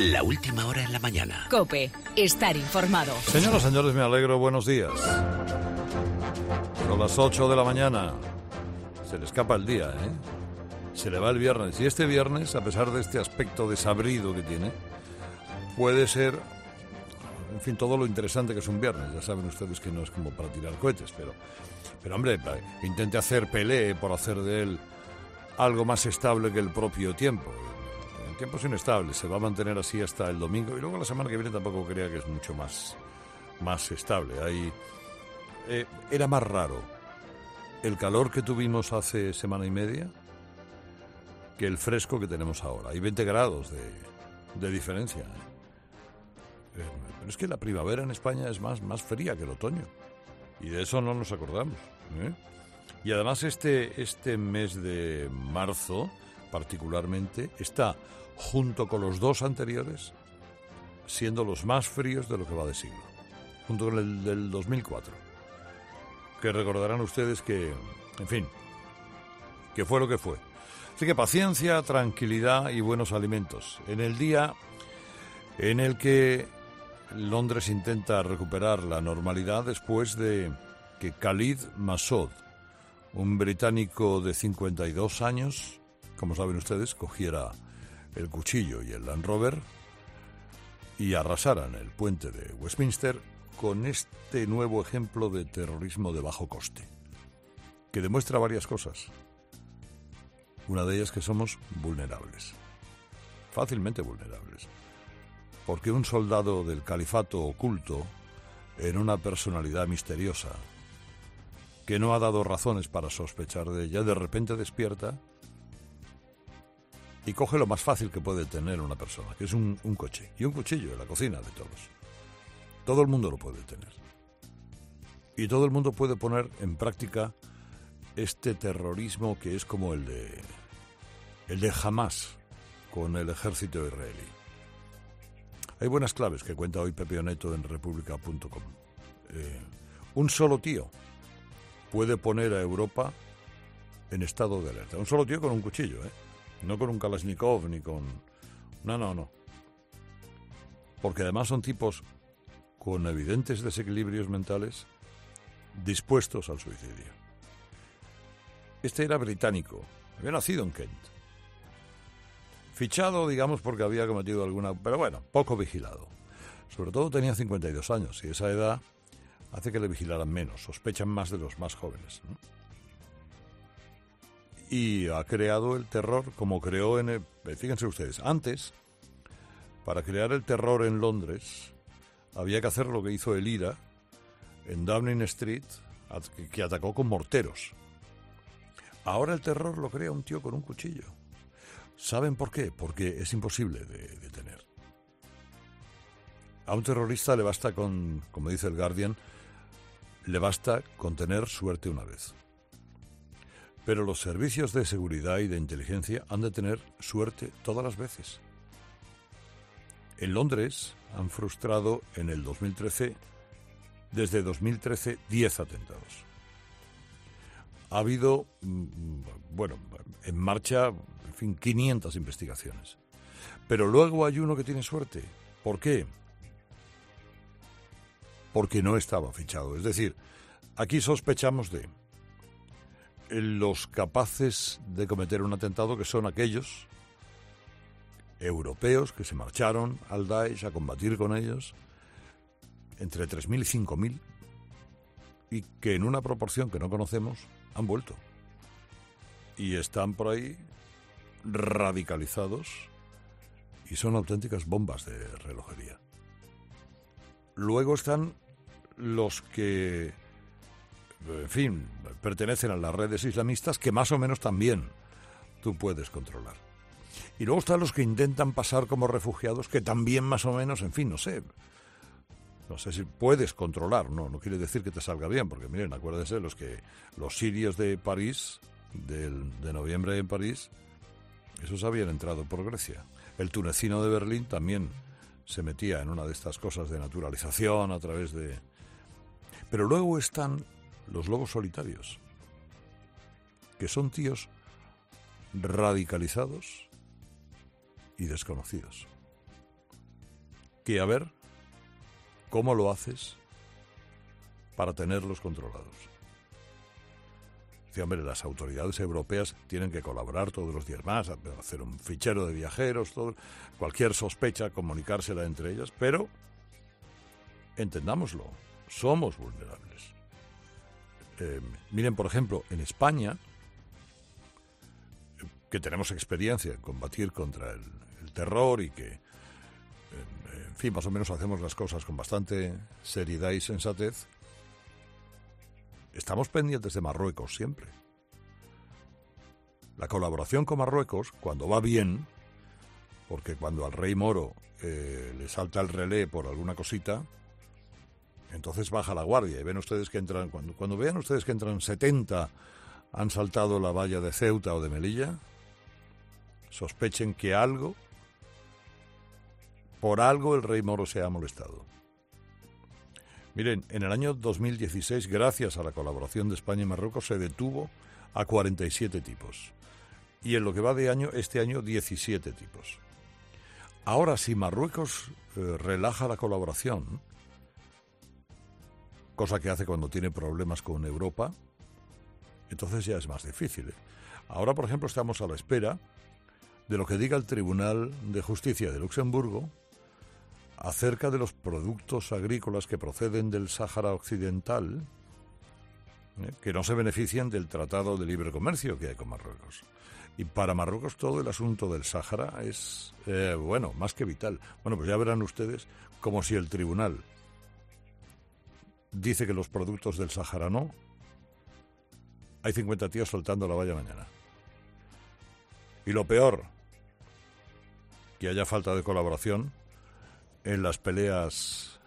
La última hora en la mañana. COPE. Estar informado. Señoras y señores, me alegro. Buenos días. Son las 8 de la mañana. Se le escapa el día, ¿eh? Se le va el viernes. Y este viernes, a pesar de este aspecto desabrido que tiene, puede ser, en fin, todo lo interesante que es un viernes. Ya saben ustedes que no es como para tirar cohetes, pero hombre, intente hacer Pelé por hacer de él algo más estable que el propio tiempo. El tiempo es inestable, se va a mantener así hasta el domingo y luego la semana que viene tampoco crea que es mucho más estable. Era más raro el calor que tuvimos hace semana y media que el fresco que tenemos ahora. Hay 20 grados de diferencia. Pero es que la primavera en España es más fría que el otoño y de eso no nos acordamos, ¿eh? Y además este mes de marzo particularmente está, junto con los dos anteriores, siendo los más fríos de lo que va de siglo, junto con el del 2004, que recordarán ustedes que, en fin, que fue lo que fue. Así que paciencia, tranquilidad y buenos alimentos. En el día en el que Londres intenta recuperar la normalidad después de que Khalid Masood, un británico de 52 años, como saben ustedes, cogiera el cuchillo y el Land Rover y arrasaran el puente de Westminster con este nuevo ejemplo de terrorismo de bajo coste, que demuestra varias cosas. Una de ellas que somos vulnerables, fácilmente vulnerables, porque un soldado del califato oculto en una personalidad misteriosa que no ha dado razones para sospechar de ella, de repente despierta y coge lo más fácil que puede tener una persona, que es un coche y un cuchillo en la cocina de todos. Todo el mundo lo puede tener. Y todo el mundo puede poner en práctica este terrorismo que es como el de Hamás con el ejército israelí. Hay buenas claves que cuenta hoy Pepe Oneto en República.com. Un solo tío puede poner a Europa en estado de alerta. Un solo tío con un cuchillo, ¿eh? No con un Kalashnikov ni con... No. Porque además son tipos con evidentes desequilibrios mentales dispuestos al suicidio. Este era británico, había nacido en Kent. Fichado, digamos, porque había cometido alguna... Pero bueno, poco vigilado. Sobre todo tenía 52 años y esa edad hace que le vigilaran menos, sospechan más de los más jóvenes, ¿no? Y ha creado el terror como creó fíjense ustedes, antes, para crear el terror en Londres, había que hacer lo que hizo el IRA en Downing Street, que atacó con morteros. Ahora el terror lo crea un tío con un cuchillo. ¿Saben por qué? Porque es imposible de detener. A un terrorista le basta como dice el Guardian, le basta con tener suerte una vez. Pero los servicios de seguridad y de inteligencia han de tener suerte todas las veces. En Londres han frustrado en el 2013, desde 2013, 10 atentados. Ha habido, en marcha, en fin, 500 investigaciones. Pero luego hay uno que tiene suerte. ¿Por qué? Porque no estaba fichado. Es decir, aquí sospechamos de los capaces de cometer un atentado, que son aquellos europeos que se marcharon al Daesh a combatir con ellos, entre 3.000 y 5.000, y que en una proporción que no conocemos han vuelto. Y están por ahí radicalizados y son auténticas bombas de relojería. Luego están los que, en fin, pertenecen a las redes islamistas, que más o menos también tú puedes controlar. Y luego están los que intentan pasar como refugiados, que también más o menos, en fin, no sé si puedes controlar. No quiere decir que te salga bien, porque miren, acuérdense los sirios de París, de noviembre en París, esos habían entrado por Grecia. El tunecino de Berlín también se metía en una de estas cosas de naturalización a través de... Pero luego están los lobos solitarios, que son tíos radicalizados y desconocidos. que a ver cómo lo haces para tenerlos controlados. Sí, hombre, las autoridades europeas tienen que colaborar todos los días más, hacer un fichero de viajeros, cualquier sospecha, comunicársela entre ellas, pero entendámoslo, somos vulnerables. Miren, por ejemplo, en España, que tenemos experiencia en combatir contra el terror y que, en fin, más o menos hacemos las cosas con bastante seriedad y sensatez, estamos pendientes de Marruecos siempre. La colaboración con Marruecos, cuando va bien, porque cuando al rey moro le salta el relé por alguna cosita, entonces baja la guardia y ven ustedes que entran, cuando vean ustedes que entran 70, han saltado la valla de Ceuta o de Melilla, sospechen que por algo el rey moro se ha molestado. Miren, en el año 2016, gracias a la colaboración de España y Marruecos, se detuvo a 47 tipos. Y en lo que va de año, este año, 17 tipos. Ahora, si Marruecos relaja la colaboración, cosa que hace cuando tiene problemas con Europa, entonces ya es más difícil. Ahora, por ejemplo, estamos a la espera de lo que diga el Tribunal de Justicia de Luxemburgo acerca de los productos agrícolas que proceden del Sáhara Occidental, que no se benefician del Tratado de Libre Comercio que hay con Marruecos. Y para Marruecos todo el asunto del Sáhara es, más que vital. Bueno, pues ya verán ustedes como si el tribunal dice que los productos del Sáhara no, hay 50 tíos soltando la valla mañana. Y lo peor, que haya falta de colaboración en las peleas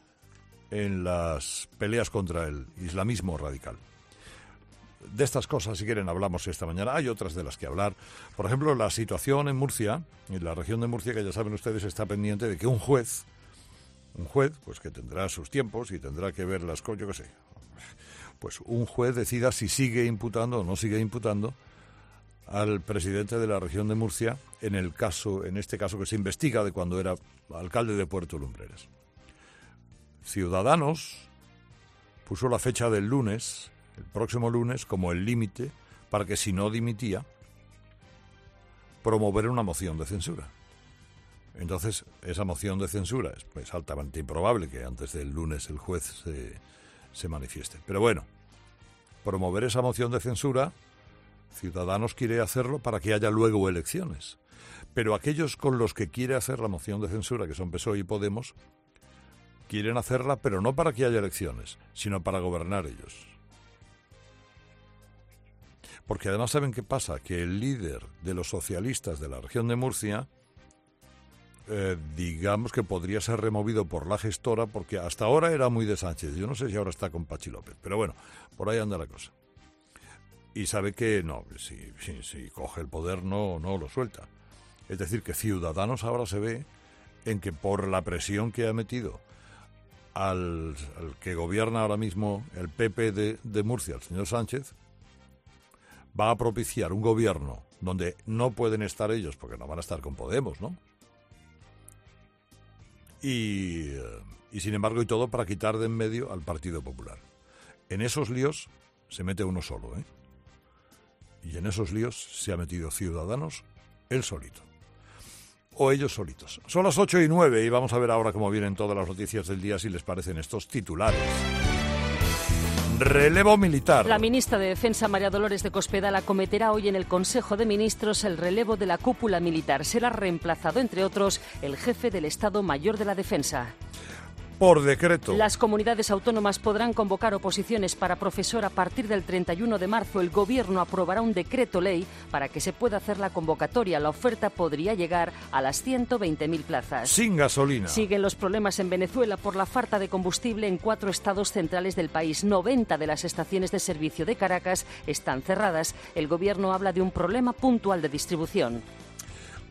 contra el islamismo radical. De estas cosas, si quieren, hablamos esta mañana. Hay otras de las que hablar. Por ejemplo, la situación en Murcia, en la región de Murcia, que ya saben ustedes, está pendiente de que un juez, pues que tendrá sus tiempos y tendrá que ver las cosas, yo qué sé, pues un juez decida si sigue imputando o no sigue imputando al presidente de la región de Murcia en este caso que se investiga de cuando era alcalde de Puerto Lumbreras. Ciudadanos puso la fecha del lunes, el próximo lunes, como el límite para que, si no dimitía, promover una moción de censura. Entonces, esa moción de censura es pues altamente improbable que antes del lunes el juez se manifieste. Pero bueno, promover esa moción de censura, Ciudadanos quiere hacerlo para que haya luego elecciones. Pero aquellos con los que quiere hacer la moción de censura, que son PSOE y Podemos, quieren hacerla, pero no para que haya elecciones, sino para gobernar ellos. Porque además, ¿saben qué pasa? Que el líder de los socialistas de la región de Murcia, digamos que podría ser removido por la gestora, porque hasta ahora era muy de Sánchez. Yo no sé si ahora está con Pachi López, pero bueno, por ahí anda la cosa. Y sabe que no, si coge el poder no lo suelta. Es decir, que Ciudadanos ahora se ve en que por la presión que ha metido al que gobierna ahora mismo el PP de Murcia, el señor Sánchez, va a propiciar un gobierno donde no pueden estar ellos porque no van a estar con Podemos, ¿no? Y sin embargo, y todo para quitar de en medio al Partido Popular. En esos líos se mete uno solo, ¿eh? Y en esos líos se ha metido Ciudadanos él solito. O ellos solitos. Son las 8:09 y vamos a ver ahora cómo vienen todas las noticias del día, si les parecen estos titulares. Relevo militar. La ministra de Defensa, María Dolores de Cospedal, acometerá hoy en el Consejo de Ministros el relevo de la cúpula militar. Será reemplazado, entre otros, el jefe del Estado Mayor de la Defensa. Por decreto. Las comunidades autónomas podrán convocar oposiciones para profesor a partir del 31 de marzo. El Gobierno aprobará un decreto ley para que se pueda hacer la convocatoria. La oferta podría llegar a las 120.000 plazas. Sin gasolina. Siguen los problemas en Venezuela por la falta de combustible en 4 estados centrales del país. 90 de las estaciones de servicio de Caracas están cerradas. El Gobierno habla de un problema puntual de distribución.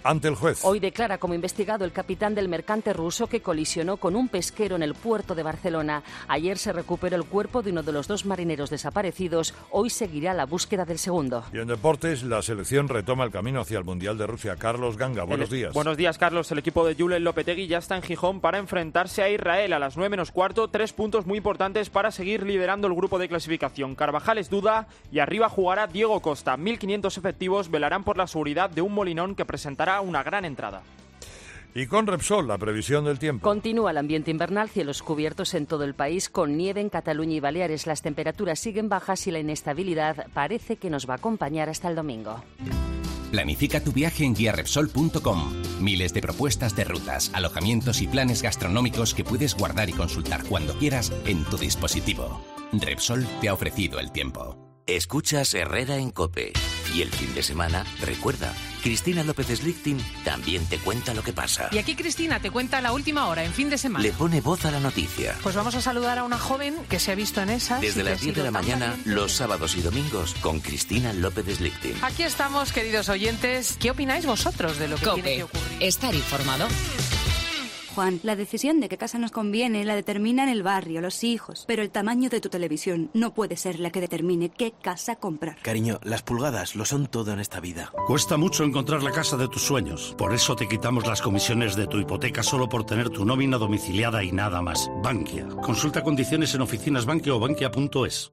ante el juez. Hoy declara como investigado el capitán del mercante ruso que colisionó con un pesquero en el puerto de Barcelona. Ayer se recuperó el cuerpo de uno de los 2 marineros desaparecidos. Hoy seguirá la búsqueda del segundo. Y en deportes, la selección retoma el camino hacia el Mundial de Rusia. Carlos Ganga, buenos días. Buenos días, Carlos. El equipo de Julen Lopetegui ya está en Gijón para enfrentarse a Israel a las 9 menos cuarto. 3 puntos muy importantes para seguir liderando el grupo de clasificación. Carvajal es duda y arriba jugará Diego Costa. 1.500 efectivos velarán por la seguridad de un Molinón que presentará una gran entrada. Y con Repsol, la previsión del tiempo. Continúa el ambiente invernal, cielos cubiertos en todo el país, con nieve en Cataluña y Baleares. Las temperaturas siguen bajas y la inestabilidad parece que nos va a acompañar hasta el domingo. Planifica tu viaje en guiarepsol.com. Miles de propuestas de rutas, alojamientos y planes gastronómicos que puedes guardar y consultar cuando quieras en tu dispositivo. Repsol te ha ofrecido el tiempo. Escuchas Herrera en COPE. Y el fin de semana, recuerda, Cristina López Slichting también te cuenta lo que pasa. Y aquí Cristina te cuenta la última hora en fin de semana. Le pone voz a la noticia. Pues vamos a saludar a una joven que se ha visto en esas. Desde las 10 de la mañana, los sábados y domingos, con Cristina López Slichting. Aquí estamos, queridos oyentes. ¿Qué opináis vosotros de lo que tiene que ocurrir? Estar informado. Juan, la decisión de qué casa nos conviene la determinan el barrio, los hijos. Pero el tamaño de tu televisión no puede ser la que determine qué casa comprar. Cariño, las pulgadas lo son todo en esta vida. Cuesta mucho encontrar la casa de tus sueños. Por eso te quitamos las comisiones de tu hipoteca solo por tener tu nómina domiciliada y nada más. Bankia. Consulta condiciones en oficinas Bankia o bankia.es.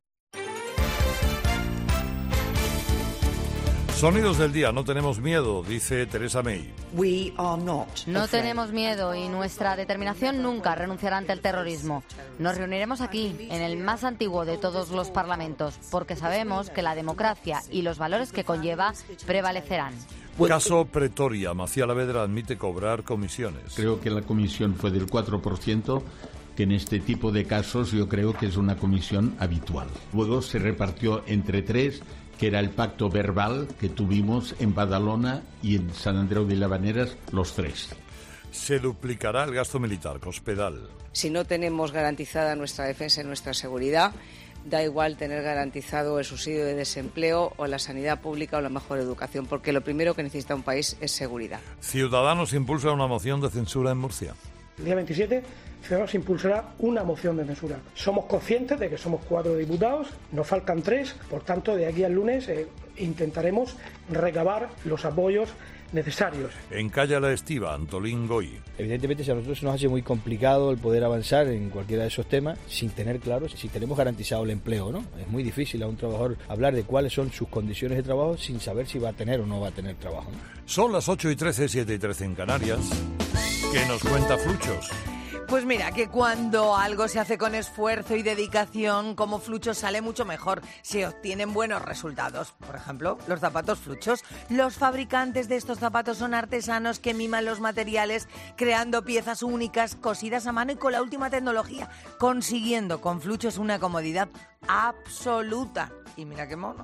Sonidos del día, no tenemos miedo, dice Theresa May. No tenemos miedo y nuestra determinación nunca renunciará ante el terrorismo. Nos reuniremos aquí, en el más antiguo de todos los parlamentos, porque sabemos que la democracia y los valores que conlleva prevalecerán. Caso Pretoria, Macía Lavedra admite cobrar comisiones. Creo que la comisión fue del 4%. Que en este tipo de casos yo creo que es una comisión habitual. Luego se repartió entre 3, que era el pacto verbal que tuvimos en Badalona y en San Andreu de Llavaneras, los 3. Se duplicará el gasto militar, Cospedal. Si no tenemos garantizada nuestra defensa y nuestra seguridad, da igual tener garantizado el subsidio de desempleo o la sanidad pública o la mejor educación, porque lo primero que necesita un país es seguridad. Ciudadanos impulsa una moción de censura en Murcia. El día 27, Ciudadanos impulsará una moción de censura. Somos conscientes de que somos 4 diputados, nos faltan 3, por tanto, de aquí al lunes intentaremos recabar los apoyos necesarios. En Calla la Estiva, Antolín Goy. Evidentemente, a nosotros se nos hace muy complicado el poder avanzar en cualquiera de esos temas sin tener claro si tenemos garantizado el empleo, ¿no? Es muy difícil a un trabajador hablar de cuáles son sus condiciones de trabajo sin saber si va a tener o no va a tener trabajo, ¿no? Son las 8:13, 7:13 en Canarias. ¿Qué nos cuenta Fluchos? Pues mira, que cuando algo se hace con esfuerzo y dedicación, como Fluchos sale mucho mejor. Se obtienen buenos resultados. Por ejemplo, los zapatos Fluchos. Los fabricantes de estos zapatos son artesanos que miman los materiales, creando piezas únicas, cosidas a mano y con la última tecnología, consiguiendo con Fluchos una comodidad absoluta. Y mira qué mono.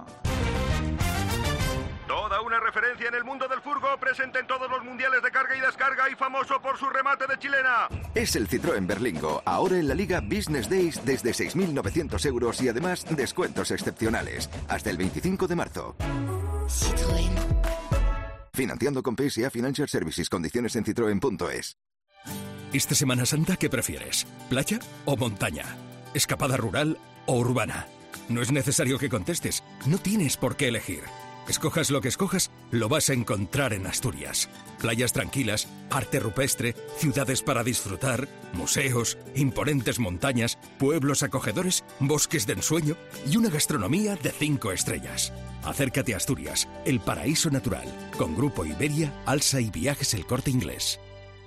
Toda una referencia en el mundo del furgo, presente en todos los mundiales de carga y descarga y famoso por su remate de chilena. Es el Citroën Berlingo, ahora en la Liga Business Days desde 6.900 euros y además descuentos excepcionales. Hasta el 25 de marzo. Citroën. Financiando con PSA Financial Services, condiciones en citroen.es. Esta Semana Santa, ¿qué prefieres? ¿Playa o montaña? ¿Escapada rural o urbana? No es necesario que contestes, no tienes por qué elegir. Escojas lo que escojas, lo vas a encontrar en Asturias. Playas tranquilas, arte rupestre, ciudades para disfrutar, museos, imponentes montañas, pueblos acogedores, bosques de ensueño y una gastronomía de 5 estrellas. Acércate a Asturias, el paraíso natural, con Grupo Iberia, Alsa y Viajes El Corte Inglés.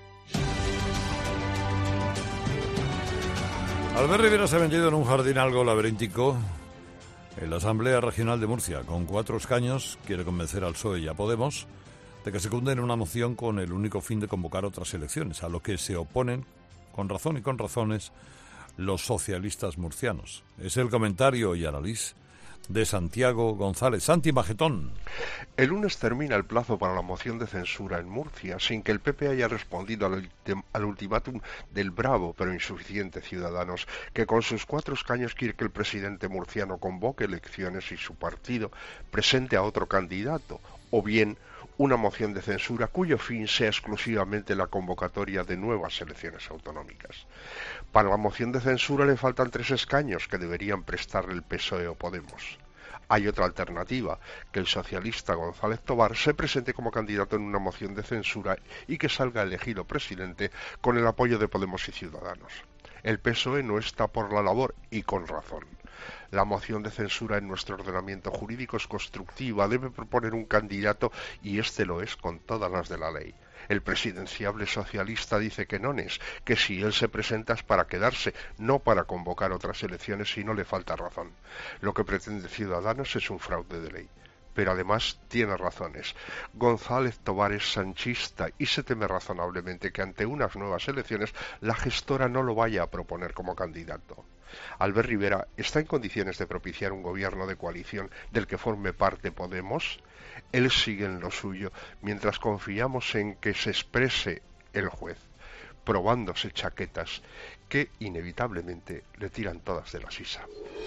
Albert Rivera se ha vendido en un jardín algo laberíntico. En la Asamblea Regional de Murcia, con 4 escaños, quiere convencer al PSOE y a Podemos de que secunden una moción con el único fin de convocar otras elecciones, a lo que se oponen, con razón y con razones, los socialistas murcianos. Es el comentario y análisis de Santiago González. Santi Magetón. El lunes termina el plazo para la moción de censura en Murcia, sin que el PP haya respondido al ultimátum del bravo pero insuficiente Ciudadanos, que con sus 4 escaños quiere que el presidente murciano convoque elecciones y su partido presente a otro candidato, o bien una moción de censura cuyo fin sea exclusivamente la convocatoria de nuevas elecciones autonómicas. Para la moción de censura le faltan 3 escaños que deberían prestarle el PSOE o Podemos. Hay otra alternativa, que el socialista González Tobar se presente como candidato en una moción de censura y que salga elegido presidente con el apoyo de Podemos y Ciudadanos. El PSOE no está por la labor, y con razón. La moción de censura en nuestro ordenamiento jurídico es constructiva, debe proponer un candidato y este lo es con todas las de la ley. El presidenciable socialista dice que no es, que si él se presenta es para quedarse, no para convocar otras elecciones y no le falta razón. Lo que pretende Ciudadanos es un fraude de ley. Pero además tiene razones. González Tobar es sanchista y se teme razonablemente que ante unas nuevas elecciones la gestora no lo vaya a proponer como candidato. Albert Rivera está en condiciones de propiciar un gobierno de coalición del que forme parte Podemos. Él sigue en lo suyo, mientras confiamos en que se exprese el juez, probándose chaquetas que inevitablemente le tiran todas de la sisa.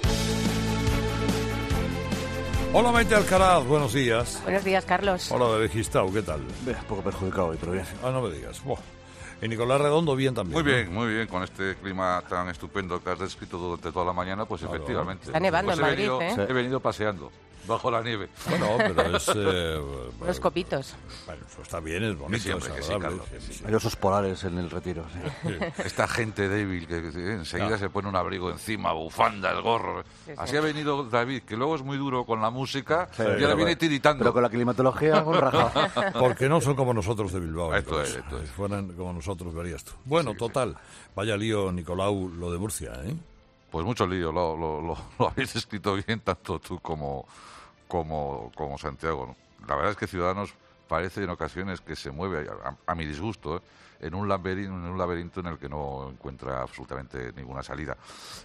Hola Maite Alcaraz, buenos días. Buenos días, Carlos. Hola David Gistau, ¿qué tal? Un poco perjudicado hoy, pero bien. No me digas. Y Nicolás Redondo, bien también. Muy bien, con este clima tan estupendo que has descrito durante toda la mañana, pues claro, efectivamente. Está nevando en Madrid, He venido paseando bajo la nieve. Bueno, pero es... Los copitos. Bueno, pues está bien, es bonito, siempre, es agradable. Sí. Hay osos polares en el Retiro. Sí. Esta gente débil que enseguida se pone un abrigo encima, bufanda, el gorro. Así ha venido David, que luego es muy duro con la música y ahora viene tiritando. Pero con la climatología, un rajado. Porque no son como nosotros de Bilbao. Esto es. Si fueran como nosotros, verías tú. Bueno, total. Vaya lío, Nicolau, lo de Murcia, ¿eh? Pues mucho lío, lo habéis escrito bien, tanto tú como Santiago, ¿no? La verdad es que Ciudadanos parece en ocasiones que se mueve, a mi disgusto, en un laberinto en el que no encuentra absolutamente ninguna salida.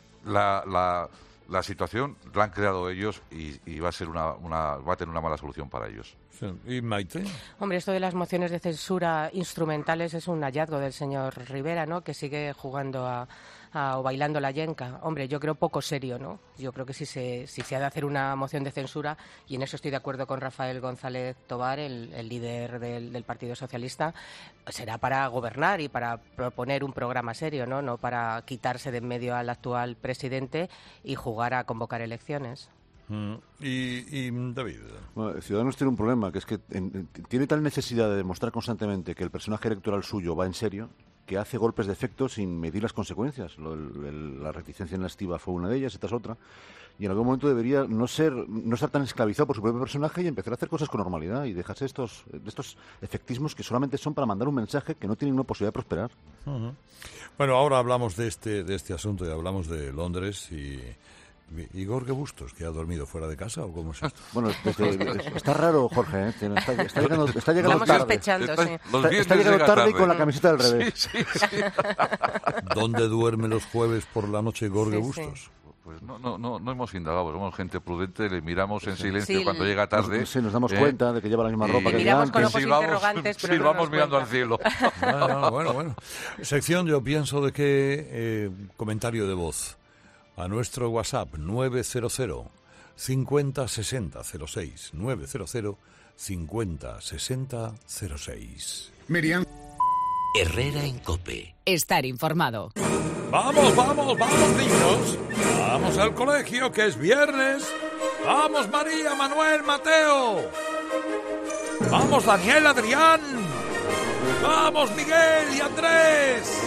La situación la han creado ellos y va a ser va a tener una mala solución para ellos. Sí. ¿Y Maite? Hombre, esto de las mociones de censura instrumentales es un hallazgo del señor Rivera, ¿no? Que sigue jugando o bailando la yenca. Hombre, yo creo poco serio, ¿no? Yo creo que si se ha de hacer una moción de censura, y en eso estoy de acuerdo con Rafael González Tobar, el líder del Partido Socialista, será para gobernar y para proponer un programa serio, ¿no? No para quitarse de en medio al actual presidente y jugar a convocar elecciones. Y David. Bueno, Ciudadanos tiene un problema, que es que tiene tal necesidad de demostrar constantemente que el personaje electoral suyo va en serio, que hace golpes de efecto sin medir las consecuencias. La reticencia en la estiba fue una de ellas, esta es otra. Y en algún momento debería no estar tan esclavizado por su propio personaje y empezar a hacer cosas con normalidad y dejarse estos efectismos que solamente son para mandar un mensaje que no tiene ninguna posibilidad de prosperar. Uh-huh. Bueno, ahora hablamos de este asunto y hablamos de Londres y Jorge Bustos, que ha dormido fuera de casa, ¿o cómo es esto? Bueno, está raro, Jorge, ¿eh? Está llegando Estamos tarde. sospechando, sí. Está llegando tarde y con la camiseta del revés. Sí. ¿Dónde duerme los jueves por la noche Jorge Bustos? Sí. Pues no hemos indagado, somos gente prudente, le miramos en silencio cuando llega tarde. Sí, nos damos cuenta de que lleva la misma ropa que miramos con ojos interrogantes, pero vamos mirando al cielo. Bueno. Sección, yo pienso de que comentario de voz a nuestro WhatsApp 900 50 60 06 900 50 60 06. Miriam Herrera en COPE. Estar informado. Vamos, niños. Vamos al colegio, que es viernes. Vamos, María, Manuel, Mateo. Vamos, Daniel, Adrián. Vamos, Miguel y Andrés.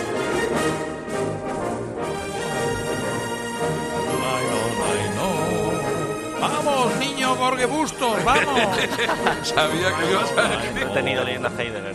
¡Vamos, niño Jorge Bustos! ¡Vamos! Sabía que ibas a decir. He tenido leyenda Heidegger.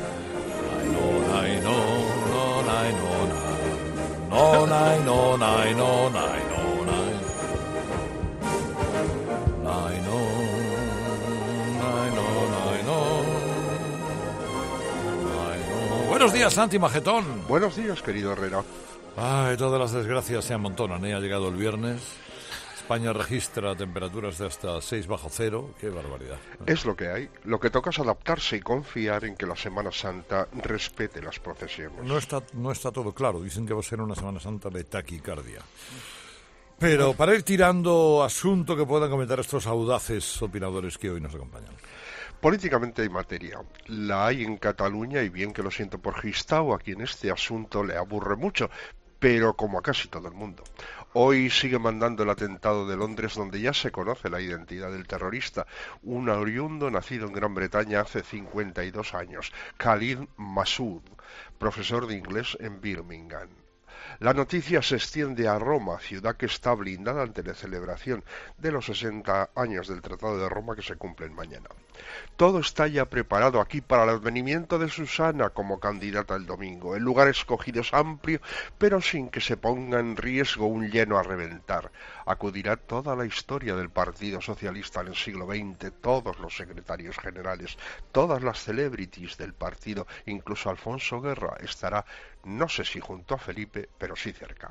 Buenos días, Santi Majetón. Buenos días, querido Herrera. Ay, todas las desgracias se amontonan, ¿eh? Ha llegado el viernes. España registra temperaturas de hasta 6 bajo cero. ¡Qué barbaridad! Es lo que hay. Lo que toca es adaptarse y confiar en que la Semana Santa respete las procesiones. No está todo claro. Dicen que va a ser una Semana Santa de taquicardia. Pero para ir tirando asunto que puedan comentar estos audaces opinadores que hoy nos acompañan. Políticamente hay materia. La hay en Cataluña y bien que lo siento por Gistau, a quien este asunto le aburre mucho, pero como a casi todo el mundo. Hoy sigue mandando el atentado de Londres, donde ya se conoce la identidad del terrorista, un oriundo nacido en Gran Bretaña hace 52 años, Khalid Massoud, profesor de inglés en Birmingham. La noticia se extiende a Roma, ciudad que está blindada ante la celebración de los 60 años del Tratado de Roma que se cumplen mañana. Todo está ya preparado aquí para el advenimiento de Susana como candidata el domingo. El lugar escogido es amplio, pero sin que se ponga en riesgo un lleno a reventar. Acudirá toda la historia del Partido Socialista en el siglo XX, todos los secretarios generales, todas las celebrities del partido, incluso Alfonso Guerra estará, no sé si junto a Felipe, pero sí cerca.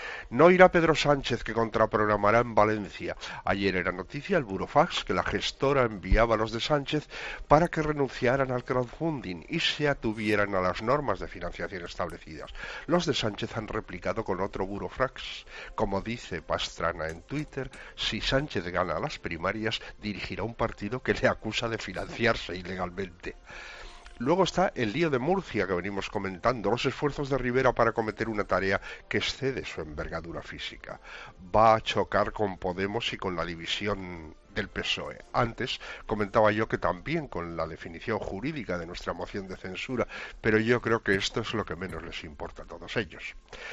No irá Pedro Sánchez, que contraprogramará en Valencia. Ayer era noticia el burofax que la gestora enviaba a los de Sánchez para que renunciaran al crowdfunding y se atuvieran a las normas de financiación establecidas. Los de Sánchez han replicado con otro burofax. Como dice Pastrana en Twitter, si Sánchez gana las primarias, dirigirá un partido que le acusa de financiarse ilegalmente. Luego está el lío de Murcia que venimos comentando, los esfuerzos de Rivera para cometer una tarea que excede su envergadura física. Va a chocar con Podemos y con la división del PSOE. Antes comentaba yo que también con la definición jurídica de nuestra moción de censura, pero yo creo que esto es lo que menos les importa a todos ellos.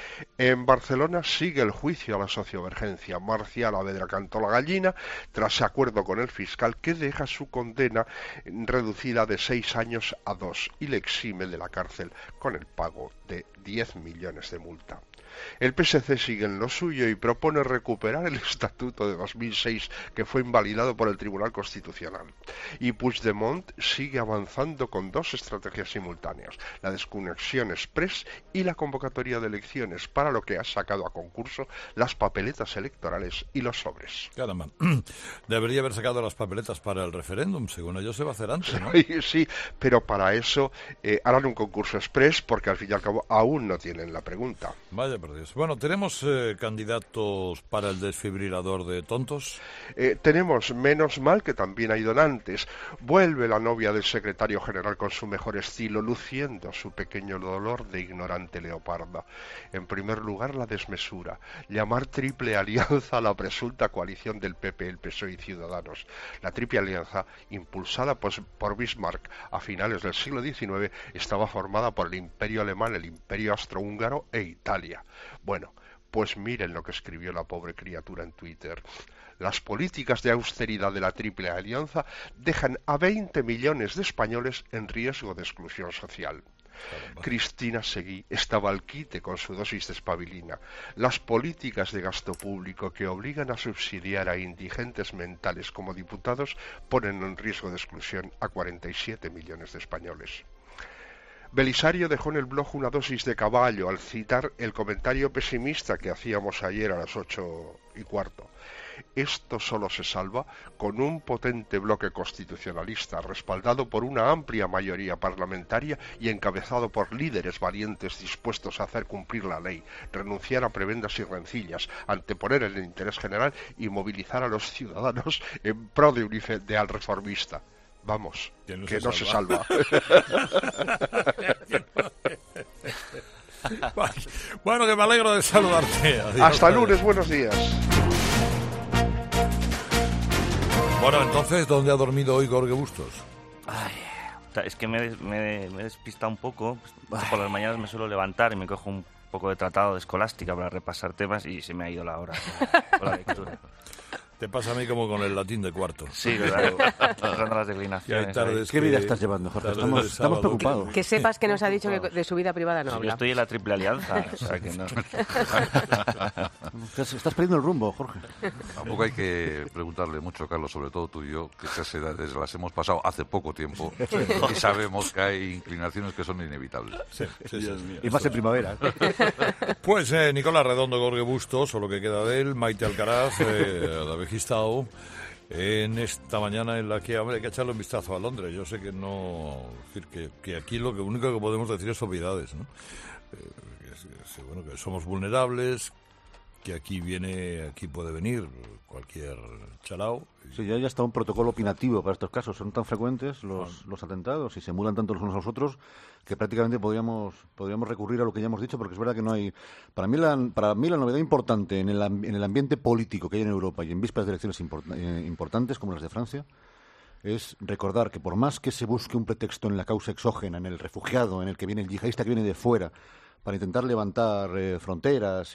En Barcelona sigue el juicio a la sociovergencia. Marcial Avedra cantó la gallina tras acuerdo con el fiscal que deja su condena reducida de 6 años a 2 y le exime de la cárcel con el pago de 10 millones de multa. El PSC sigue en lo suyo y propone recuperar el estatuto de 2006 que fue invalidado por el Tribunal Constitucional. Y Puigdemont sigue avanzando con dos estrategias simultáneas, la desconexión express y la convocatoria de elecciones, para lo que ha sacado a concurso las papeletas electorales y los sobres. Caramba, debería haber sacado las papeletas para el referéndum, según ellos se va a hacer antes, ¿no? Sí, pero para eso harán un concurso express porque al fin y al cabo aún no tienen la pregunta. Vaya por Dios. Bueno, ¿tenemos candidatos para el desfibrilador de tontos? Tenemos, menos mal que también hay donantes. Vuelve la novia del secretario general con su mejor estilo, luciendo su pequeño dolor de ignorante leoparda. En primer lugar, la desmesura. Llamar triple alianza a la presunta coalición del PP, el PSOE y Ciudadanos. La triple alianza, impulsada por Bismarck a finales del siglo XIX, estaba formada por el Imperio Alemán, el Imperio Austrohúngaro e Italia. Bueno, pues miren lo que escribió la pobre criatura en Twitter. Las políticas de austeridad de la Triple Alianza dejan a 20 millones de españoles en riesgo de exclusión social. Caramba. Cristina Seguí estaba al quite con su dosis de espabilina. Las políticas de gasto público que obligan a subsidiar a indigentes mentales como diputados ponen en riesgo de exclusión a 47 millones de españoles. Belisario dejó en el blog una dosis de caballo al citar el comentario pesimista que hacíamos ayer a las 8:15. Esto solo se salva con un potente bloque constitucionalista respaldado por una amplia mayoría parlamentaria y encabezado por líderes valientes dispuestos a hacer cumplir la ley, renunciar a prebendas y rencillas, anteponer el interés general y movilizar a los ciudadanos en pro de un ideal reformista. Vamos, que no se salva. Bueno, que me alegro de saludarte. Adiós. Hasta lunes, buenos días. Bueno, entonces, ¿dónde ha dormido hoy Jorge Bustos? Ay, es que me he despistado un poco. Por las mañanas me suelo levantar y me cojo un poco de tratado de escolástica para repasar temas y se me ha ido la hora con la lectura. Te pasa a mí como con el latín de cuarto. Sí, claro. Las declinaciones. ¿Qué vida estás llevando, Jorge? Estamos preocupados. Que sepas que nos ha dicho que de su vida privada no habla. Yo estoy en la Triple Alianza, o sea que no. Estás perdiendo el rumbo, Jorge. Tampoco hay que preguntarle mucho, Carlos, sobre todo tú y yo, que esas edades las hemos pasado hace poco tiempo y sabemos que hay inclinaciones que son inevitables. Sí. Y más en primavera. Pues Nicolás Redondo, Jorge Bustos, o lo que queda de él, Maite Alcaraz, David Gistau, en esta mañana en la que hay que echarle un vistazo a Londres. Yo sé que no, es decir, que aquí lo único que podemos decir es obviedades, ¿no? Bueno, que somos vulnerables, que aquí puede venir cualquier chalao. Sí, ya está un protocolo opinativo para estos casos. Son tan frecuentes los atentados y se emulan tanto los unos a los otros que prácticamente podríamos recurrir a lo que ya hemos dicho, porque es verdad que no hay... Para mí la novedad importante en el ambiente político que hay en Europa y en vísperas de elecciones importantes como las de Francia es recordar que por más que se busque un pretexto en la causa exógena, en el refugiado, en el que viene el yihadista que viene de fuera, para intentar levantar fronteras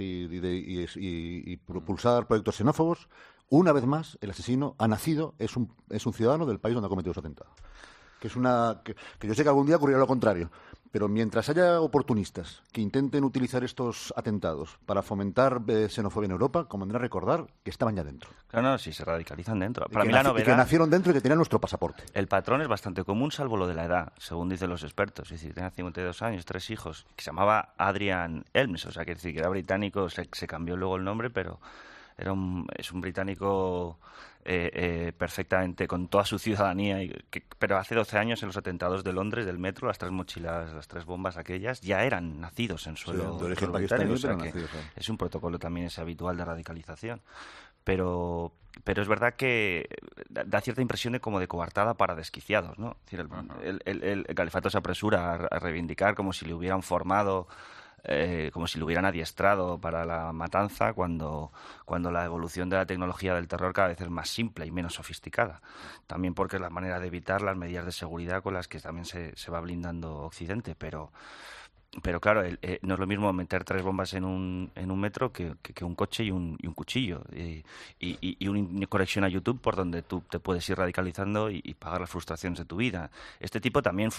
y propulsar proyectos xenófobos, una vez más el asesino ha nacido, es un ciudadano del país donde ha cometido su atentado. Que yo sé que algún día ocurrirá lo contrario, pero mientras haya oportunistas que intenten utilizar estos atentados para fomentar xenofobia en Europa, convendrá recordar que estaban ya dentro. Claro, sí, se radicalizan dentro. Para mí la novedad... Y que nacieron dentro y que tenían nuestro pasaporte. El patrón es bastante común, salvo lo de la edad, según dicen los expertos. Es decir, tenía 52 años, 3 hijos, que se llamaba Adrian Elms, o sea, que era británico, se cambió luego el nombre, pero es un británico... perfectamente con toda su ciudadanía, pero hace 12 años en los atentados de Londres, del metro, las 3 mochilas, las 3 bombas aquellas, ya eran nacidos en suelo de origen británico, o sea que nacidos, es un protocolo también ese habitual de radicalización. Pero es verdad que da cierta impresión de como de coartada para desquiciados, ¿no? Es decir, el califato se apresura a reivindicar como si le hubieran formado, como si lo hubieran adiestrado para la matanza, cuando la evolución de la tecnología del terror cada vez es más simple y menos sofisticada. También porque es la manera de evitar las medidas de seguridad con las que también se va blindando Occidente, pero claro, no es lo mismo meter 3 bombas en un metro que un coche y un cuchillo y una conexión a YouTube por donde tú te puedes ir radicalizando y pagar las frustraciones de tu vida. Este tipo también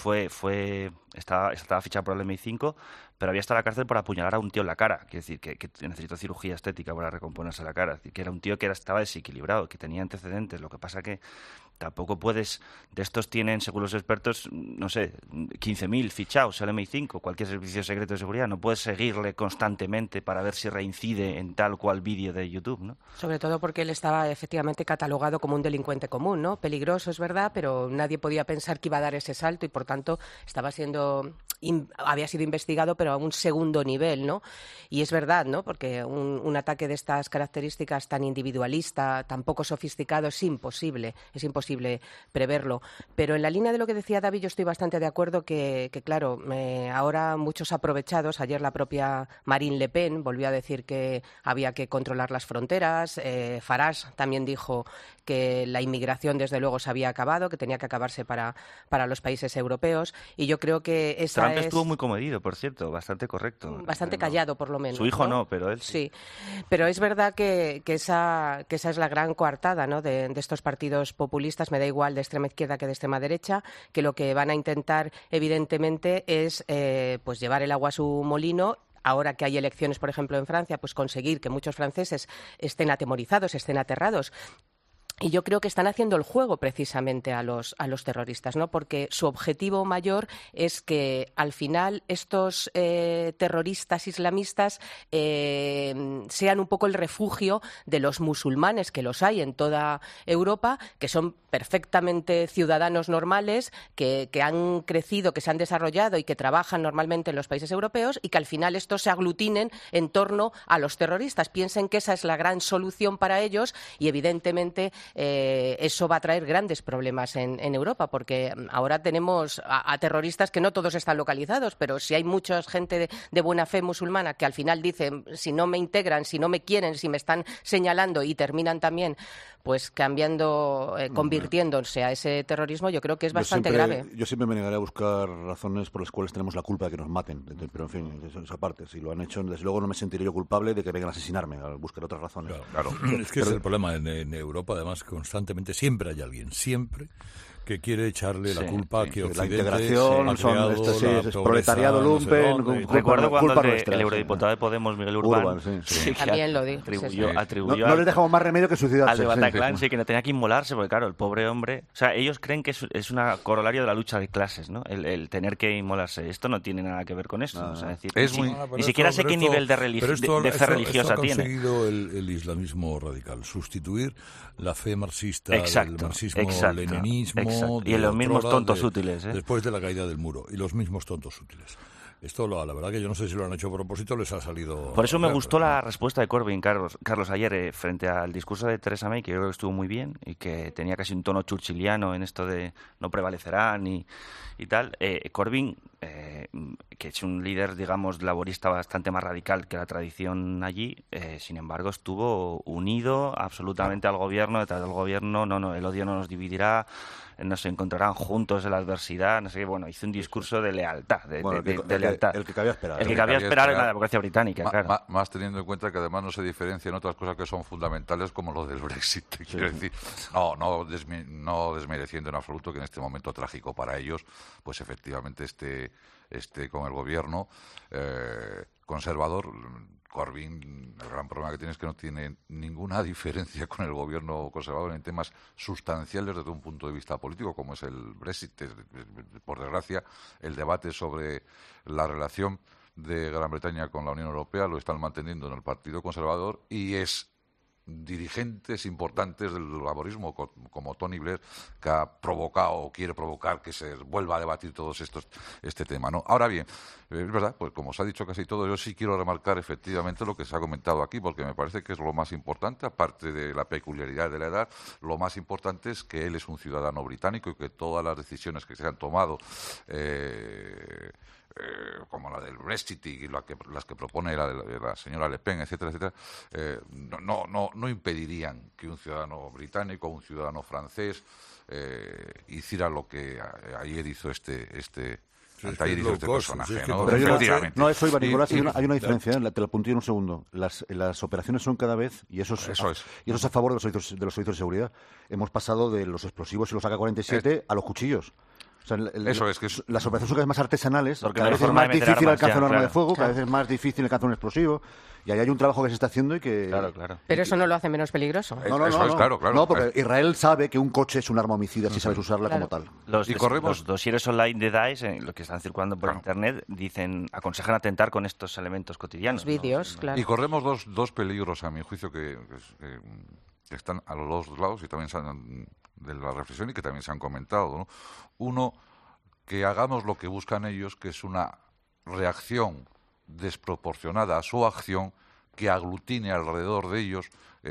estaba fichado por el MI5, pero había estado en la cárcel por apuñalar a un tío en la cara. Quiere decir que necesitó cirugía estética para recomponerse la cara. Es decir, que era un tío que estaba desequilibrado, que tenía antecedentes. Lo que pasa que tampoco puedes... De estos tienen, según los expertos, no sé, 15.000 fichados el MI5, cualquier servicio secreto de seguridad. No puedes seguirle constantemente para ver si reincide en tal cual vídeo de YouTube, ¿no? Sobre todo porque él estaba efectivamente catalogado como un delincuente común, ¿no? Peligroso, es verdad, pero nadie podía pensar que iba a dar ese salto y, por tanto, había sido investigado, pero a un segundo nivel, ¿no? Y es verdad, ¿no? Porque un ataque de estas características tan individualista, tan poco sofisticado, es imposible preverlo. Pero en la línea de lo que decía David, yo estoy bastante de acuerdo que claro, ahora muchos aprovechados, ayer la propia Marine Le Pen volvió a decir que había que controlar las fronteras, Farage también dijo que la inmigración desde luego se había acabado, que tenía que acabarse para los países europeos, y yo creo que esa Trump estuvo muy comedido, por cierto, bastante correcto. Bastante callado, por lo menos. Su hijo no, pero él sí. Pero es verdad que esa es la gran coartada, ¿no? de estos partidos populistas, me da igual de extrema izquierda que de extrema derecha, que lo que van a intentar evidentemente es pues llevar el agua a su molino. Ahora que hay elecciones, por ejemplo, en Francia, pues conseguir que muchos franceses estén atemorizados, estén aterrados. Y yo creo que están haciendo el juego precisamente a los terroristas, ¿no? Porque su objetivo mayor es que al final estos terroristas islamistas sean un poco el refugio de los musulmanes, que los hay en toda Europa, que son perfectamente ciudadanos normales, que han crecido, que se han desarrollado y que trabajan normalmente en los países europeos, y que al final estos se aglutinen en torno a los terroristas. Piensen que esa es la gran solución para ellos y evidentemente eso va a traer grandes problemas en Europa, porque ahora tenemos a terroristas que no todos están localizados, pero si hay mucha gente de buena fe musulmana que al final dicen, si no me integran, si no me quieren, si me están señalando, y terminan también pues convirtiéndose a ese terrorismo, yo creo que es bastante grave. Yo siempre me negaré a buscar razones por las cuales tenemos la culpa de que nos maten, pero en fin, esa parte, si lo han hecho, desde luego no me sentiré yo culpable de que vengan a asesinarme, al buscar otras razones. Claro. Es que es el problema en Europa, además, constantemente siempre hay alguien, siempre, que quiere echarle la culpa que Occidente, la integración, es proletariado lumpen. Recuerdo cuando el eurodiputado de Podemos, Miguel Urbán, también lo dijo. Atribuyó no les dejamos más remedio que suicidarse. Al de Bataclan, sí, que no tenía que inmolarse, porque claro, el pobre hombre... O sea, ellos creen que es una corolario de la lucha de clases, ¿no? El tener que inmolarse. Esto no tiene nada que ver con esto. O sea, decir, ni siquiera sé qué nivel de fe religiosa tiene. Ha conseguido el islamismo radical, sustituir la fe marxista del marxismo-leninismo. Y los mismos tontos útiles. Después de la caída del muro. Y los mismos tontos útiles. Esto, la verdad que yo no sé si lo han hecho a propósito, les ha salido... Por eso me gustó la respuesta de Corbyn, Carlos ayer, frente al discurso de Theresa May, que yo creo que estuvo muy bien y que tenía casi un tono churchilliano en esto de no prevalecerán y tal. Corbyn, que es un líder, digamos, laborista bastante más radical que la tradición allí, sin embargo, estuvo unido absolutamente al gobierno, detrás del gobierno. No, el odio no nos dividirá, nos encontrarán juntos en la adversidad, no sé qué. Bueno, hizo un discurso de lealtad, de lealtad. El que cabía esperar. El que cabía esperar en la democracia británica, claro. Más teniendo en cuenta que además no se diferencian otras cosas que son fundamentales como lo del Brexit. Quiero decir, no desmereciendo en absoluto que en este momento trágico para ellos, pues efectivamente esté con el gobierno conservador. Corbyn, el gran problema que tiene es que no tiene ninguna diferencia con el gobierno conservador en temas sustanciales desde un punto de vista político, como es el Brexit. Por desgracia, el debate sobre la relación de Gran Bretaña con la Unión Europea lo están manteniendo en el Partido Conservador, y es dirigentes importantes del laborismo como Tony Blair que ha provocado o quiere provocar que se vuelva a debatir este tema, ¿no? Ahora bien, es verdad, pues como se ha dicho casi todo, yo sí quiero remarcar efectivamente lo que se ha comentado aquí, porque me parece que es lo más importante, aparte de la peculiaridad de la edad. Lo más importante es que él es un ciudadano británico y que todas las decisiones que se han tomado como la del Brexit y las que propone la señora Le Pen, etcétera, etcétera, no impedirían que un ciudadano británico o un ciudadano francés hiciera lo que ayer hizo este personaje, ¿no? No, eso iba, Nicolás, hay una diferencia, te la puntillo en un segundo. Las operaciones son cada vez, y eso es a favor de los servicios de seguridad. Hemos pasado de los explosivos y los AK-47 a los cuchillos. O sea, las operaciones son cada vez más artesanales, cada vez es más difícil alcanzar un arma de fuego, cada vez es más difícil alcanzar un explosivo, y ahí hay un trabajo que se está haciendo y que... Claro. Pero eso no lo hace menos peligroso. Claro. No, porque Israel sabe que un coche es un arma homicida si sabes usarla como tal. Los dosieres online de Daesh, los que están circulando por Internet, aconsejan atentar con estos elementos cotidianos. Los vídeos, claro. Y corremos dos peligros, a mi juicio, que están a los dos lados y también de la reflexión y que también se han comentado, ¿no? Uno, que hagamos lo que buscan ellos, que es una reacción desproporcionada a su acción que aglutine alrededor de ellos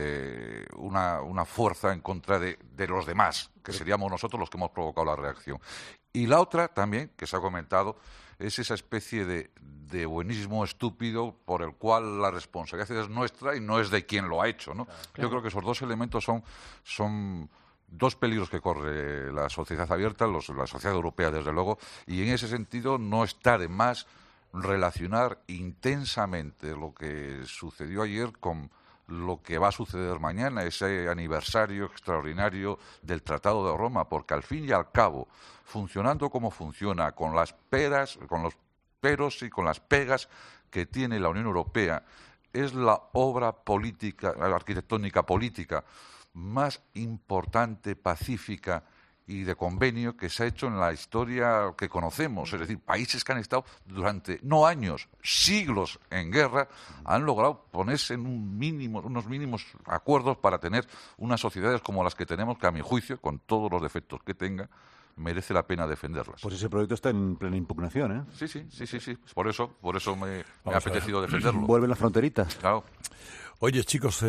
una fuerza en contra de los demás, que seríamos nosotros los que hemos provocado la reacción. Y la otra también, que se ha comentado, es esa especie de buenismo estúpido por el cual la responsabilidad es nuestra y no es de quien lo ha hecho, ¿no? Claro. Yo creo que esos dos elementos son dos peligros que corre la sociedad abierta, la sociedad europea, desde luego, y en ese sentido no está de más relacionar intensamente lo que sucedió ayer con lo que va a suceder mañana, ese aniversario extraordinario del Tratado de Roma, porque al fin y al cabo, funcionando como funciona, con los peros y con las pegas que tiene la Unión Europea, es la obra política, arquitectónica política más importante, pacífica y de convenio que se ha hecho en la historia que conocemos. Es decir, países que han estado durante, no años, siglos en guerra, han logrado ponerse en unos mínimos acuerdos para tener unas sociedades como las que tenemos, que a mi juicio, con todos los defectos que tenga, merece la pena defenderlas. Pues ese proyecto está en plena impugnación, ¿eh? Sí. Por eso me ha apetecido defenderlo. Vuelven las fronteritas. Claro. Oye, chicos,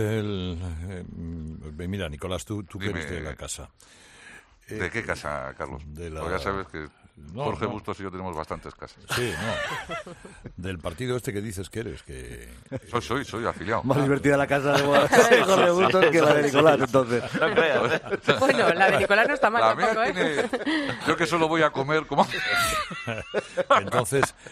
mira, Nicolás, tú que eres de la casa. ¿De qué casa, Carlos? Pues ya sabes que Jorge Bustos y yo tenemos bastantes casas. Sí, no. Del partido este que dices que eres. Soy afiliado. Más divertida la casa de Jorge Bustos que la de Nicolás, entonces. Bueno, la de Nicolás no está mal. La mía tiene... Yo que solo voy a comer como... Entonces...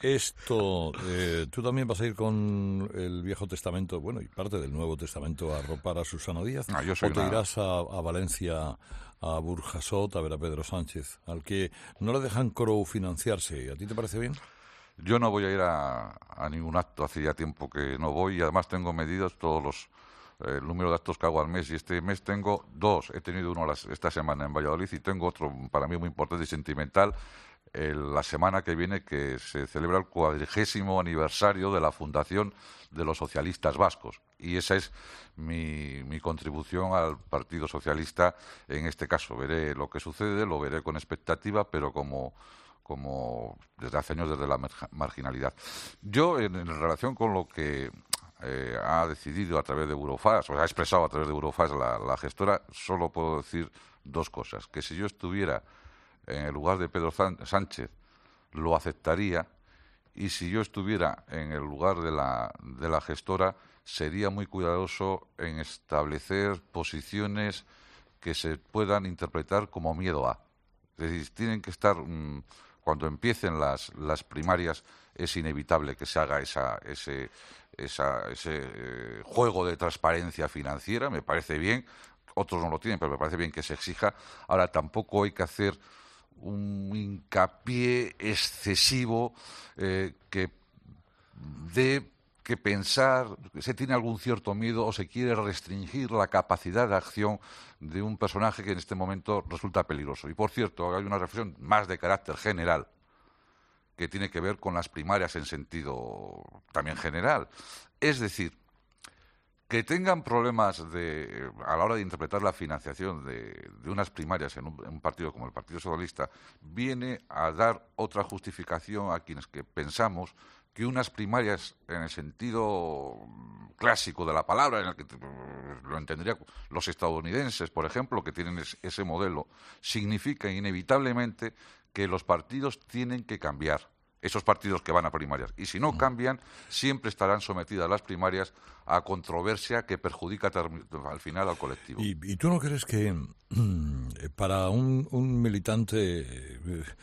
tú también vas a ir con el Viejo Testamento, bueno, y parte del Nuevo Testamento a arropar a Susana Díaz, ¿o te irás a Valencia, a Burjasot, a ver a Pedro Sánchez, al que no le dejan financiarse? ¿A ti te parece bien? Yo no voy a ir a ningún acto, hace ya tiempo que no voy, y además tengo medidos el número de actos que hago al mes, y este mes tengo 2. He tenido uno esta semana en Valladolid y tengo otro para mí muy importante y sentimental la semana que viene, que se celebra el 40º aniversario de la fundación de los socialistas vascos, y esa es mi contribución al Partido Socialista en este caso. Veré lo que sucede, lo veré con expectativa, pero como como desde hace años desde la marginalidad. Yo, en relación con lo que ha decidido a través de Burofax, o ha expresado a través de Burofax la gestora, solo puedo decir dos cosas. Que si yo estuviera en el lugar de Pedro Sánchez, lo aceptaría, y si yo estuviera en el lugar de la gestora, sería muy cuidadoso en establecer posiciones que se puedan interpretar como miedo a. Es decir, tienen que estar, cuando empiecen las primarias, es inevitable que se haga ese juego de transparencia financiera, me parece bien. Otros no lo tienen, pero me parece bien que se exija. Ahora, tampoco hay que hacer un hincapié excesivo que dé que pensar, se tiene algún cierto miedo o se quiere restringir la capacidad de acción de un personaje que en este momento resulta peligroso. Y, por cierto, hay una reflexión más de carácter general que tiene que ver con las primarias en sentido también general. Es decir, que tengan problemas a la hora de interpretar la financiación de unas primarias en un partido como el Partido Socialista viene a dar otra justificación a quienes que pensamos que unas primarias en el sentido clásico de la palabra, en el que lo entenderían los estadounidenses, por ejemplo, que tienen ese modelo, significa inevitablemente que los partidos tienen que cambiar, esos partidos que van a primarias. Y si no cambian, siempre estarán sometidas las primarias a controversia que perjudica al final al colectivo. ¿Y tú no crees que para un militante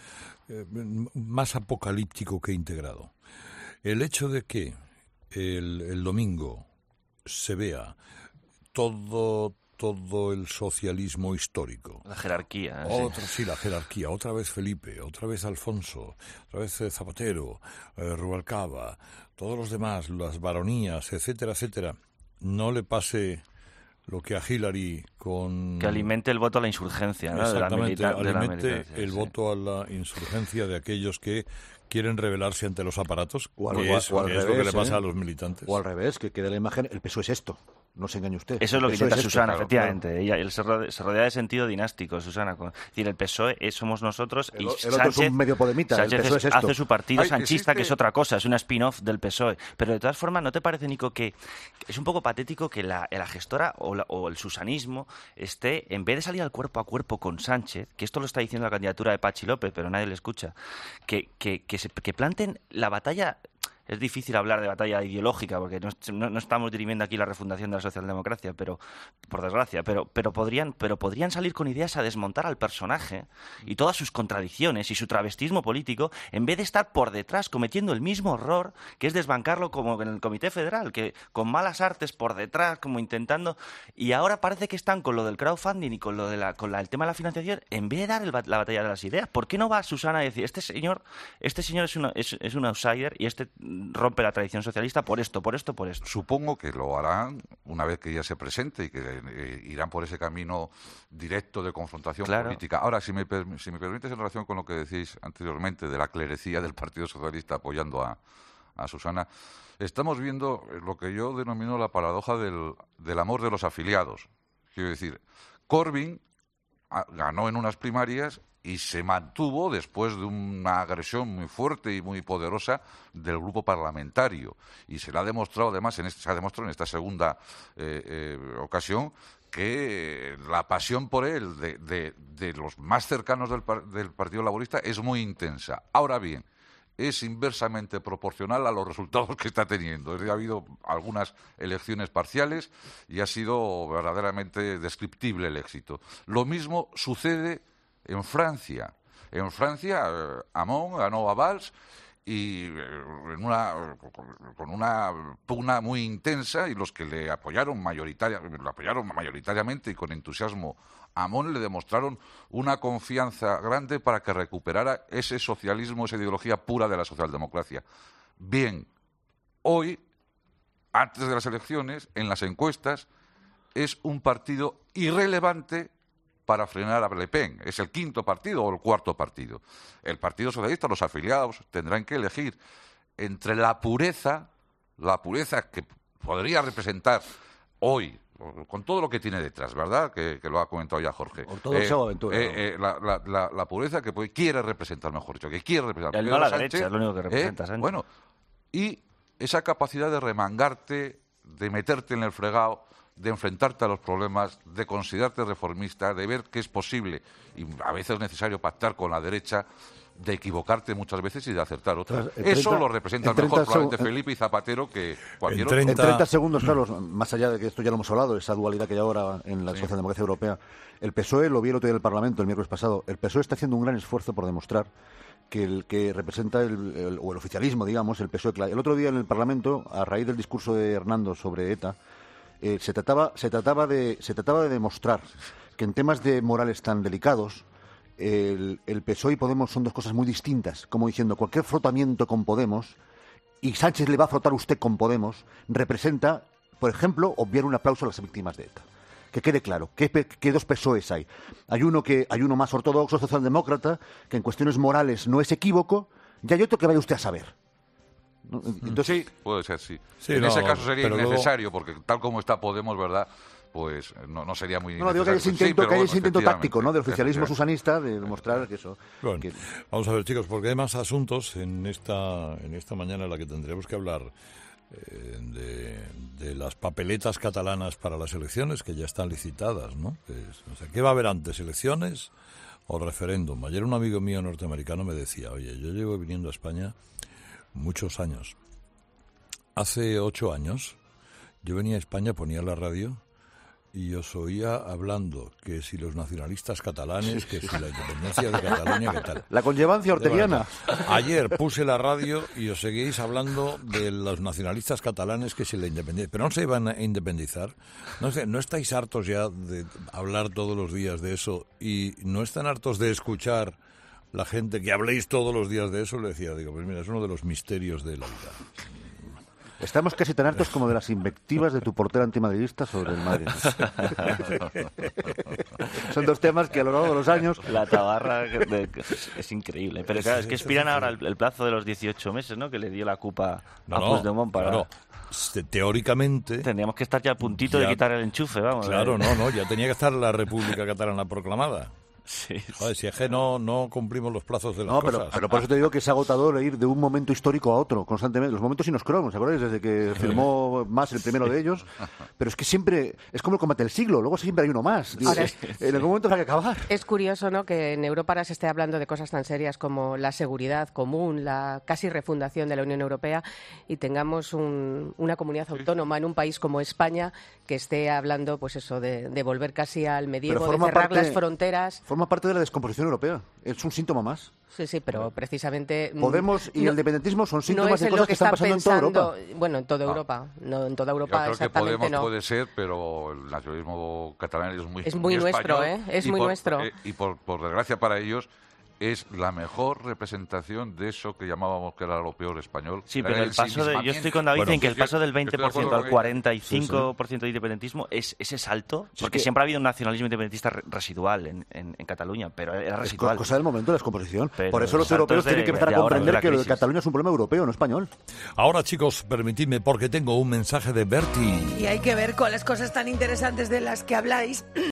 más apocalíptico que integrado, el hecho de que el domingo se vea todo el socialismo histórico. La jerarquía. Sí, la jerarquía. Otra vez Felipe, otra vez Alfonso, otra vez Zapatero, Rubalcaba, todos los demás, las baronías, etcétera, etcétera. No le pase lo que a Hillary con... Que alimente el voto a la insurgencia, ¿no? Exactamente, alimente el voto a la insurgencia de aquellos que quieren rebelarse ante los aparatos, que es lo que le pasa a los militantes. O al revés, que quede la imagen, el PSOE es esto. No se engañe usted. Eso es lo que intenta Susana, claro, efectivamente. Claro. Ella se rodea de sentido dinástico, Susana. Es decir, el PSOE somos nosotros y el otro es un medio podemita. Sánchez el PSOE es esto. hace su partido sanchista, que es otra cosa, es una spin-off del PSOE. Pero de todas formas, ¿no te parece, Nico, que es un poco patético que la gestora o el susanismo esté, en vez de salir al cuerpo a cuerpo con Sánchez, que esto lo está diciendo la candidatura de Patxi López, pero nadie le escucha, que planten la batalla? Es difícil hablar de batalla ideológica porque no estamos dirimiendo aquí la refundación de la socialdemocracia, pero por desgracia, pero podrían salir con ideas a desmontar al personaje y todas sus contradicciones y su travestismo político, en vez de estar por detrás cometiendo el mismo error que es desbancarlo como en el Comité Federal, que con malas artes por detrás, como intentando, y ahora parece que están con lo del crowdfunding y con lo de el tema de la financiación, en vez de dar la batalla de las ideas. ¿Por qué no va Susana a decir este señor es un outsider y rompe la tradición socialista por esto? Supongo que lo harán una vez que ella se presente y que irán por ese camino directo de confrontación política. Ahora, si me permites, en relación con lo que decís anteriormente de la clerecía del Partido Socialista apoyando a Susana, estamos viendo lo que yo denomino la paradoja del amor de los afiliados. Quiero decir, Corbyn ganó en unas primarias y se mantuvo después de una agresión muy fuerte y muy poderosa del grupo parlamentario. Y se le ha demostrado, además, se ha demostrado en esta segunda ocasión que la pasión por él de los más cercanos del Partido Laborista es muy intensa. Ahora bien, es inversamente proporcional a los resultados que está teniendo. Ha habido algunas elecciones parciales y ha sido verdaderamente descriptible el éxito. Lo mismo sucede en Francia. En Francia, Hamon ganó a Valls y con una pugna muy intensa, y los que le apoyaron mayoritariamente y con entusiasmo a Hamon le demostraron una confianza grande para que recuperara ese socialismo, esa ideología pura de la socialdemocracia. Bien, hoy, antes de las elecciones, en las encuestas, es un partido irrelevante para frenar a Le Pen. Es el quinto partido o el cuarto partido. El Partido Socialista, los afiliados, tendrán que elegir entre la pureza que podría representar hoy con todo lo que tiene detrás, ¿verdad? Que lo ha comentado ya Jorge. Con todo el Seo Aventura. La pureza que quiere representar, mejor dicho, que quiere representar. El no a la derecha es lo único que representa Sánchez. Bueno, y esa capacidad de remangarte, de meterte en el fregado, de enfrentarte a los problemas, de considerarte reformista, de ver que es posible, y a veces es necesario pactar con la derecha, de equivocarte muchas veces y de acertar otras. Eso lo representa mejor probablemente Felipe y Zapatero que cualquier otro. En 30 segundos, Carlos, más allá de que esto ya lo hemos hablado, esa dualidad que hay ahora en la socialdemocracia europea, el PSOE, lo vi el otro día en el Parlamento, el miércoles pasado, el PSOE está haciendo un gran esfuerzo por demostrar que el que representa el oficialismo, digamos, el PSOE. El otro día en el Parlamento, a raíz del discurso de Hernando sobre ETA, se trataba de demostrar que en temas de morales tan delicados el PSOE y Podemos son dos cosas muy distintas, como diciendo cualquier frotamiento con Podemos, y Sánchez le va a frotar usted con Podemos, representa, por ejemplo, obviar un aplauso a las víctimas de ETA. Que quede claro, ¿qué dos PSOEs hay? Hay uno más ortodoxo, socialdemócrata, que en cuestiones morales no es equívoco, y hay otro que vaya usted a saber. Entonces, sí, puede ser, sí. En ese caso sería innecesario, porque tal como está Podemos, ¿verdad?, pues no sería muy necesario. Digo que hay ese intento táctico, ¿no?, del oficialismo susanista de demostrar que eso... Bueno, vamos a ver, chicos, porque hay más asuntos en esta mañana en la que tendremos que hablar de las papeletas catalanas para las elecciones, que ya están licitadas, ¿no? ¿Qué va a haber antes, elecciones o referéndum? Ayer un amigo mío norteamericano me decía, oye, yo llevo viniendo a España muchos años. Hace 8 años yo venía a España, ponía la radio y os oía hablando que si los nacionalistas catalanes, que si la independencia de Cataluña, ¿qué tal? La conllevancia orteguiana. Ayer puse la radio y os seguís hablando de los nacionalistas catalanes, que si la independencia... Pero no se iban a independizar. ¿No estáis hartos ya de hablar todos los días de eso y no están hartos de escuchar la gente que habléis todos los días de eso? Le decía, pues mira, es uno de los misterios de la vida. Estamos casi tan hartos como de las invectivas de tu portero antimadridista sobre el Madrid. Son dos temas que a lo largo de los años... La tabarra es increíble. Pero claro, es que expiran ahora el plazo de los 18 meses, ¿no?, que le dio la culpa a Puigdemont para... Claro. Teóricamente... Tendríamos que estar ya a puntito de quitar el enchufe, vamos. Claro, ya tenía que estar la República Catalana proclamada. Sí. Joder, si es que no cumplimos los plazos de las cosas. Pero por eso te digo que es agotador ir de un momento histórico a otro constantemente. Los momentos sinoscronos, ¿os acordáis? Desde que firmó más el primero de ellos. Pero es que siempre es como el combate del siglo. Luego siempre hay uno más. Digo, en algún momento hay que acabar. Es curioso, ¿no?, que en Europa ahora se esté hablando de cosas tan serias como la seguridad común, la casi refundación de la Unión Europea, y tengamos una comunidad autónoma en un país como España que esté hablando, pues eso, de volver casi al medievo, de cerrar las fronteras. Forma parte de la descomposición europea. Es un síntoma más. Sí, pero precisamente... Podemos y el independentismo son síntomas de cosas que están pasando en toda Europa. Bueno, en toda Europa. No, en toda Europa yo creo exactamente que Podemos puede ser, pero el nacionalismo catalán es muy nuestro, español, es muy nuestro. Y por desgracia para ellos... es la mejor representación de eso que llamábamos que era lo peor español. Sí, pero el paso yo estoy con David en que el paso del 20% al 45% de independentismo es ese salto, porque siempre ha habido un nacionalismo independentista residual en Cataluña, pero era residual. Es cosa del momento de la descomposición. Por eso los europeos tienen que empezar a comprender que lo de Cataluña es un problema europeo, no español. Ahora, chicos, permitidme, porque tengo un mensaje de Bertie. Y hay que ver con las cosas tan interesantes de las que habláis.